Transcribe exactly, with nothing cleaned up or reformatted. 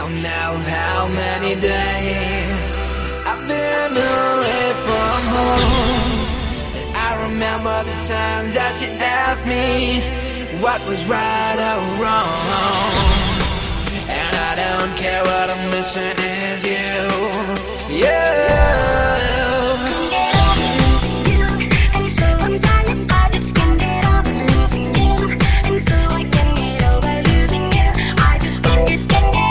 don't know how many days I've been away from home. And I remember the times that you asked me what was right or wrong. And I don't care, what I'm missing is you. Yeah.